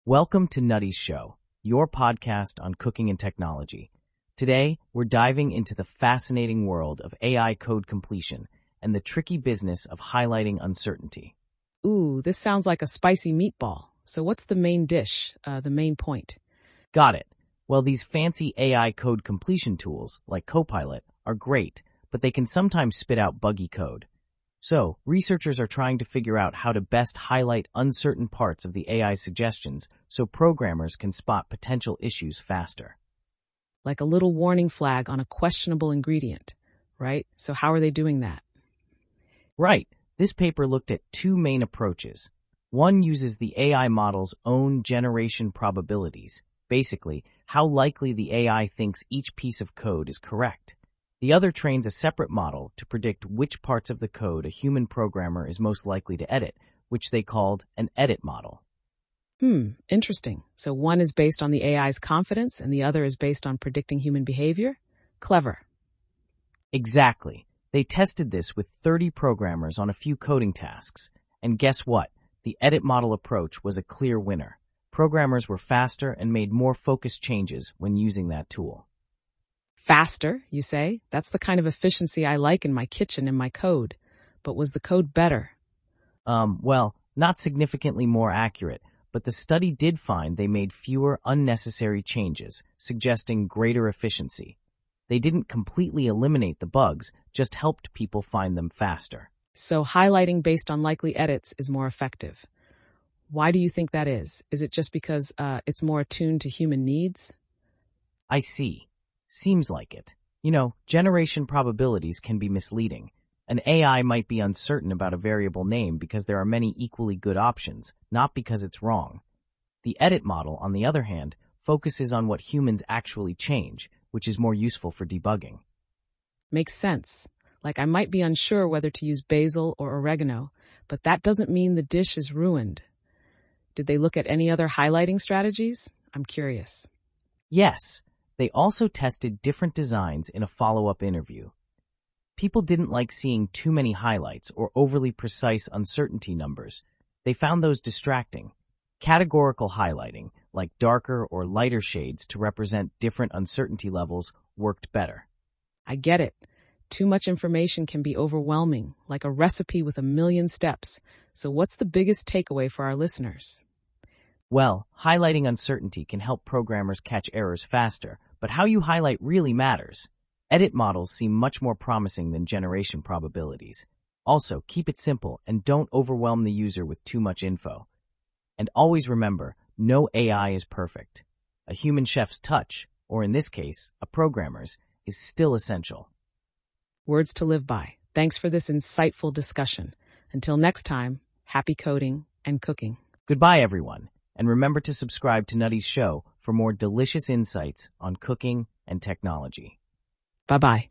Welcome to Nutty's Show, your podcast on cooking and technology. Today, we're diving into the fascinating world of AI code completion and the tricky business of highlighting uncertainty. Ooh, this sounds like a spicy meatball. So what's the main dish, the main point? Got it. Well, these fancy AI code completion tools, like Copilot, are great, but they can sometimes spit out buggy code. So, researchers are trying to figure out how to best highlight uncertain parts of the AI suggestions so programmers can spot potential issues faster. Like a little warning flag on a questionable ingredient, right? So how are they doing that? Right. This paper looked at two main approaches. One uses the AI model's own generation probabilities, basically, how likely the AI thinks each piece of code is correct. The other trains a separate model to predict which parts of the code a human programmer is most likely to edit, which they called an edit model. Interesting. So one is based on the AI's confidence and the other is based on predicting human behavior? Clever. Exactly. They tested this with 30 programmers on a few coding tasks. And guess what? The edit model approach was a clear winner. Programmers were faster and made more focused changes when using that tool. Faster, you say? That's the kind of efficiency I like in my kitchen and my code. But was the code better? Well, not significantly more accurate, but the study did find they made fewer unnecessary changes, suggesting greater efficiency. They didn't completely eliminate the bugs, just helped people find them faster. So highlighting based on likely edits is more effective. Why do you think that is? Is it just because it's more attuned to human needs? I see. Seems like it. Generation probabilities can be misleading. An AI might be uncertain about a variable name because there are many equally good options, not because it's wrong. The edit model, on the other hand, focuses on what humans actually change, which is more useful for debugging. Makes sense. Like I might be unsure whether to use basil or oregano, but that doesn't mean the dish is ruined. Did they look at any other highlighting strategies? I'm curious. Yes. They also tested different designs in a follow-up interview. People didn't like seeing too many highlights or overly precise uncertainty numbers. They found those distracting. Categorical highlighting, like darker or lighter shades to represent different uncertainty levels, worked better. I get it. Too much information can be overwhelming, like a recipe with a million steps. So what's the biggest takeaway for our listeners? Well, highlighting uncertainty can help programmers catch errors faster, but how you highlight really matters. Edit models seem much more promising than generation probabilities. Also, keep it simple and don't overwhelm the user with too much info. And always remember, no AI is perfect. A human chef's touch, or in this case, a programmer's, is still essential. Words to live by. Thanks for this insightful discussion. Until next time, happy coding and cooking. Goodbye, everyone. And remember to subscribe to Nutty's Show for more delicious insights on cooking and technology. Bye-bye.